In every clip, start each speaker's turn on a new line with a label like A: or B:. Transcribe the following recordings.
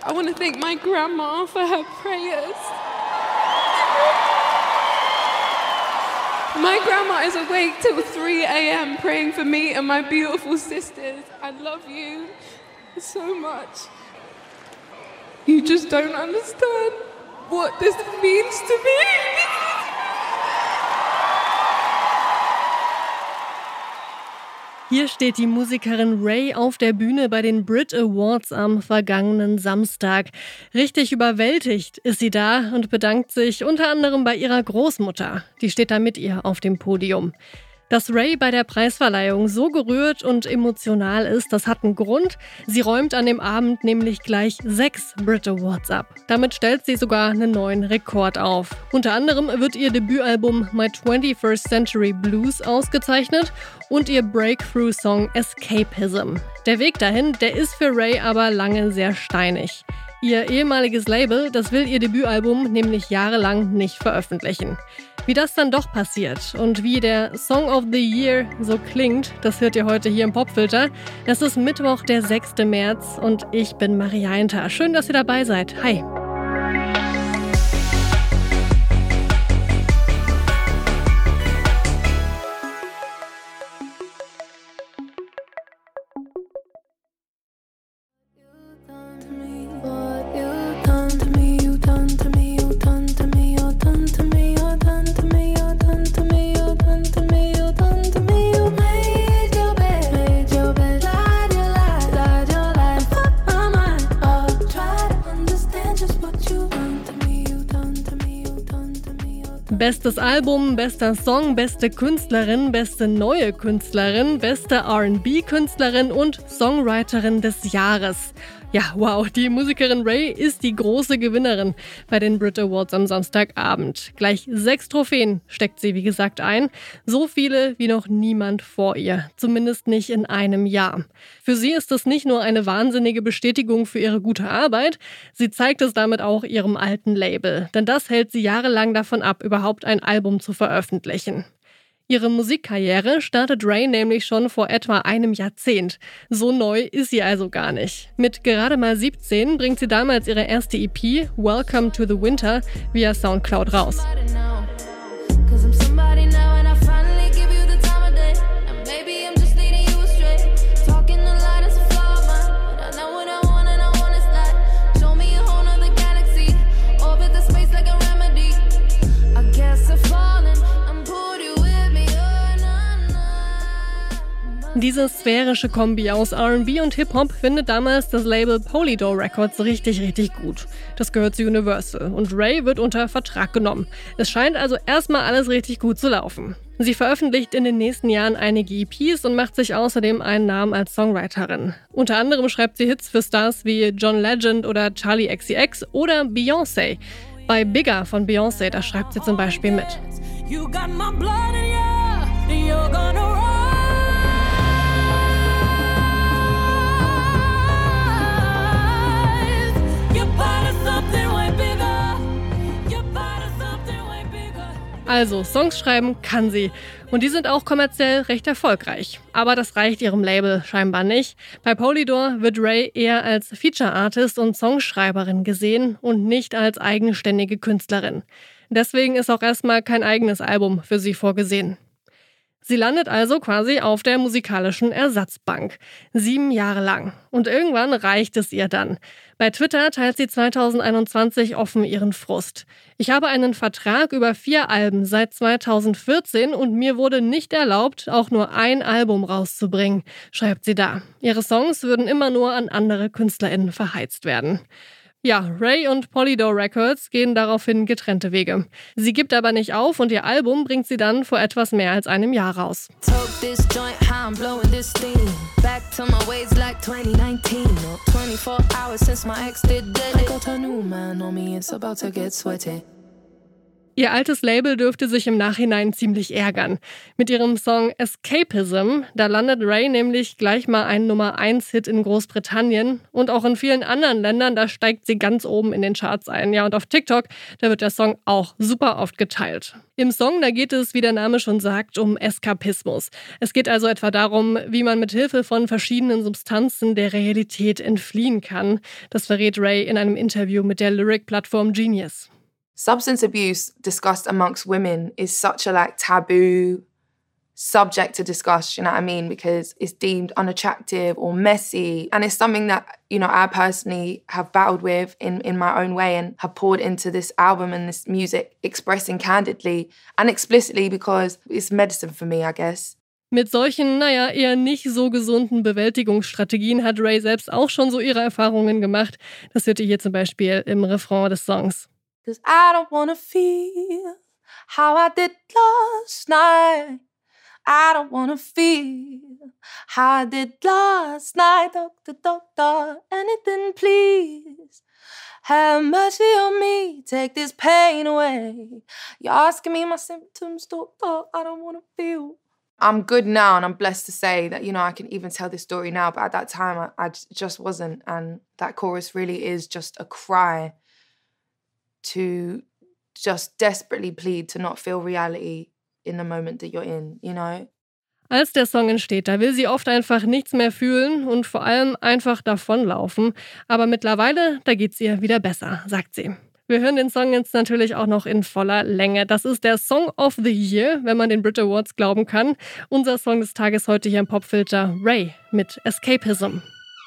A: I want to thank my grandma for her prayers. My grandma is awake till 3 a.m. praying for me and my beautiful sisters. I love you so much. You just don't understand what this means to me.
B: Hier steht die Musikerin Raye auf der Bühne bei den Brit Awards am vergangenen Samstag. Richtig überwältigt ist sie da und bedankt sich unter anderem bei ihrer Großmutter. Die steht da mit ihr auf dem Podium. Dass Raye bei der Preisverleihung so gerührt und emotional ist, das hat einen Grund. Sie räumt an dem Abend nämlich gleich 6 Brit Awards ab. Damit stellt sie sogar einen neuen Rekord auf. Unter anderem wird ihr Debütalbum My 21st Century Blues ausgezeichnet und ihr Breakthrough-Song Escapism. Der Weg dahin, der ist für Raye aber lange sehr steinig. Ihr ehemaliges Label, das will ihr Debütalbum nämlich jahrelang nicht veröffentlichen. Wie das dann doch passiert und wie der Song of the Year so klingt, das hört ihr heute hier im Popfilter. Es ist Mittwoch, der 6. März und ich bin Maria Einter. Schön, dass ihr dabei seid. Hi! Bestes Album, bester Song, beste Künstlerin, beste neue Künstlerin, beste R&B-Künstlerin und Songwriterin des Jahres. Ja, wow, die Musikerin Raye ist die große Gewinnerin bei den Brit Awards am Samstagabend. Gleich 6 Trophäen steckt sie, wie gesagt, ein. So viele wie noch niemand vor ihr. Zumindest nicht in einem Jahr. Für sie ist das nicht nur eine wahnsinnige Bestätigung für ihre gute Arbeit, sie zeigt es damit auch ihrem alten Label. Denn das hält sie jahrelang davon ab, überhaupt ein Album zu veröffentlichen. Ihre Musikkarriere startet Raye nämlich schon vor etwa einem Jahrzehnt. So neu ist sie also gar nicht. Mit gerade mal 17 bringt sie damals ihre erste EP, Welcome to the Winter, via Soundcloud raus. Diese sphärische Kombi aus R&B und Hip-Hop findet damals das Label Polydor Records richtig gut. Das gehört zu Universal und Raye wird unter Vertrag genommen. Es scheint also erstmal alles richtig gut zu laufen. Sie veröffentlicht in den nächsten Jahren einige EPs und macht sich außerdem einen Namen als Songwriterin. Unter anderem schreibt sie Hits für Stars wie John Legend oder Charli XCX oder Beyoncé. Bei Bigger von Beyoncé, da schreibt sie zum Beispiel mit. You got my blood in you, and you're gonna run. Also, Songs schreiben kann sie. Und die sind auch kommerziell recht erfolgreich. Aber das reicht ihrem Label scheinbar nicht. Bei Polydor wird Raye eher als Feature-Artist und Songschreiberin gesehen und nicht als eigenständige Künstlerin. Deswegen ist auch erstmal kein eigenes Album für sie vorgesehen. Sie landet also quasi auf der musikalischen Ersatzbank. 7 Jahre lang. Und irgendwann reicht es ihr dann. Bei Twitter teilt sie 2021 offen ihren Frust. Ich habe einen Vertrag über 4 Alben seit 2014 und mir wurde nicht erlaubt, auch nur ein Album rauszubringen, schreibt sie da. Ihre Songs würden immer nur an andere KünstlerInnen verheizt werden. Ja, Raye und Polydor Records gehen daraufhin getrennte Wege. Sie gibt aber nicht auf und ihr Album bringt sie dann vor etwas mehr als einem Jahr raus. Ihr altes Label dürfte sich im Nachhinein ziemlich ärgern. Mit ihrem Song Escapism, da landet Raye nämlich gleich mal einen Nummer-1-Hit in Großbritannien. Und auch in vielen anderen Ländern, da steigt sie ganz oben in den Charts ein. Ja, und auf TikTok, da wird der Song auch super oft geteilt. Im Song, da geht es, wie der Name schon sagt, um Eskapismus. Es geht also etwa darum, wie man mit Hilfe von verschiedenen Substanzen der Realität entfliehen kann. Das verrät Raye in einem Interview mit der Lyric-Plattform Genius.
C: Substance abuse discussed amongst women is such a taboo subject to discuss, you know what I mean? Because it's deemed unattractive or messy. And it's something that, I personally have battled with in my own way and have poured into this album and this music, expressing candidly and explicitly because it's medicine for me, I guess.
B: Mit solchen, eher nicht so gesunden Bewältigungsstrategien hat Raye selbst auch schon so ihre Erfahrungen gemacht. Das hört ihr hier zum Beispiel im Refrain des Songs.
C: 'Cause I don't wanna feel how I did last night. I don't wanna feel how I did last night. Doctor, doctor, anything please. Have mercy on me, take this pain away. You're asking me my symptoms, doctor, I don't wanna feel. I'm good now and I'm blessed to say that, I can even tell this story now. But at that time, I just wasn't. And that chorus really is just a cry to just desperately plead to not feel reality in the moment that you're in,
B: Als der Song entsteht, da will sie oft einfach nichts mehr fühlen und vor allem einfach davonlaufen. Aber mittlerweile, da geht's ihr wieder besser, sagt sie. Wir hören den Song jetzt natürlich auch noch in voller Länge. Das ist der Song of the Year, wenn man den Brit Awards glauben kann. Unser Song des Tages heute hier im Popfilter, Raye mit Escapism.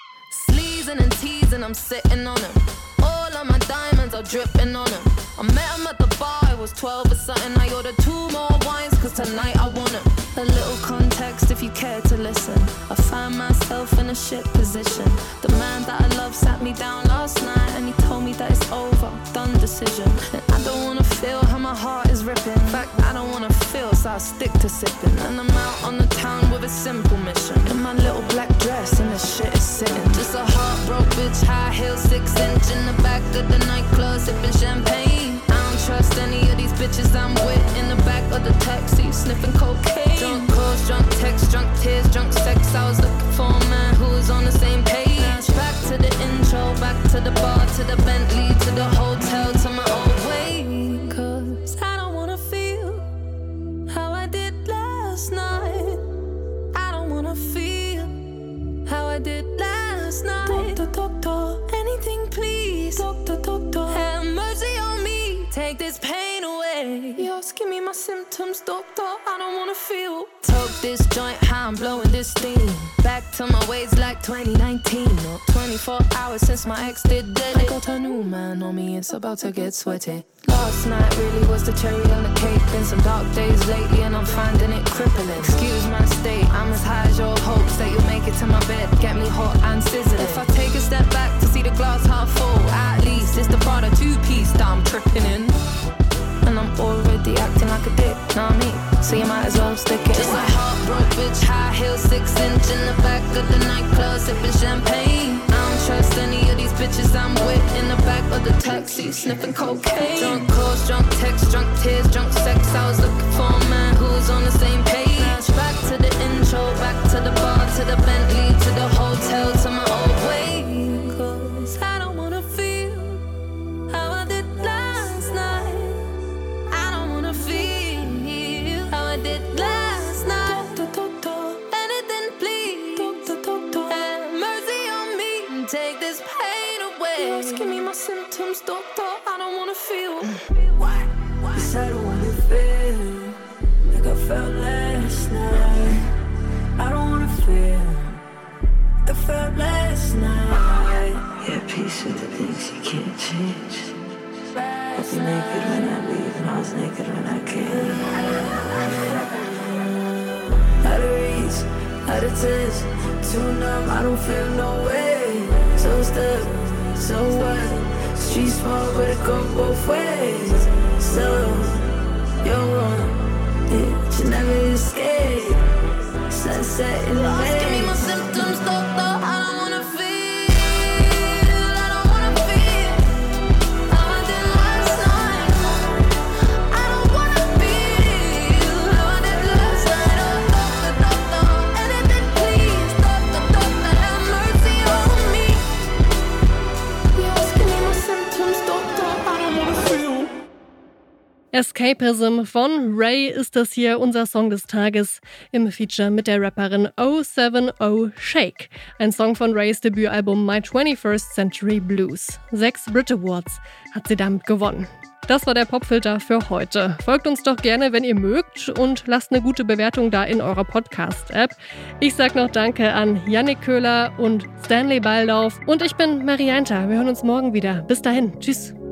D: Sleezing and teasing, I'm sitting on him. All of my diamonds are dripping on him. I met him at the bar, I was 12 or something. I ordered 2 more wines, cause tonight I want him. A little context if you care to listen. I find myself in a shit position. The man that I love sat me down last night and he told me that it's over, done decision. And I don't wanna feel how my heart is ripping. In fact, I don't wanna feel, so I stick to sipping. And I'm out on the town with a simple mission. In my little black dress and the shit is sitting. Just a heartbroken bitch, high heels, 6-inch in the back of the nightclub, sipping champagne. I don't trust any of these bitches I'm with in the back of the taxi, sniffing cocaine. Drunk calls, drunk texts, drunk tears, drunk sex. I was looking for a man who was on the same page. Back to the intro, back to the bar, to the Bentley, to the hotel, to my old way. Cause I don't wanna feel how I did last night. I don't wanna feel how I did last night. Doctor, doctor, anything please. Doctor, doctor, have mercy on me, take this pain away. You're asking me my symptoms, doctor, I don't wanna feel. Toke this joint, how I'm blowing this steam. Back to my ways like 2019. No, 24 hours since my ex did dead. I got a new man on me, it's about to get sweaty. Last night really was the cherry on the cake. Been some dark days lately and I'm finding it crippling. Excuse my state, I'm as high as your hopes that you'll make it to my bed. Get me hot and sizzling. If I take a step back to see the glass half full, at least it's the Prada 2-piece that I'm tripping in. And I'm already acting like a dick, know what I mean? So you might as well stick it. Just a heartbroken bitch, high heels, 6-inch in the back of the nightclub, sipping champagne. I don't trust any of these bitches I'm with in the back of the taxi, sniffing cocaine. Drunk calls, drunk texts, drunk tears, drunk sex. I was looking for a man who was on the same page. Back to the intro, back to the bar, to the Bentley, to the hotel, to my old way. Cause I don't wanna feel how I did last night. I don't wanna feel how I did last night. Doctor, doctor, anything please. Doctor, doctor, have mercy on me, take this pain away. You're asking me my symptoms, doctor, I don't wanna feel.
E: Yes, I don't wanna feel like I felt last night. I don't wanna feel like I felt last night. Yeah, peace with the things you can't change. I was naked when I leave and I was naked when I came. Out of reach, out of touch, too numb, I don't feel no way. So stuck, so what? Street small, but it go both ways. So, you're wrong, yeah, you never escape. Sunset in the
D: Lost, give me my symptoms, doctor, I don't wanna feel. I don't wanna feel how I did last night. I
B: Escapism von Ray ist das hier, unser Song des Tages, im Feature mit der Rapperin 070 Shake. Ein Song von Rays Debütalbum My 21st Century Blues. 6 Brit Awards hat sie damit gewonnen. Das war der Popfilter für heute. Folgt uns doch gerne, wenn ihr mögt, und lasst eine gute Bewertung da in eurer Podcast-App. Ich sag noch Danke an Yannick Köhler und Stanley Baldauf. Und ich bin Marianta. Wir hören uns morgen wieder. Bis dahin. Tschüss.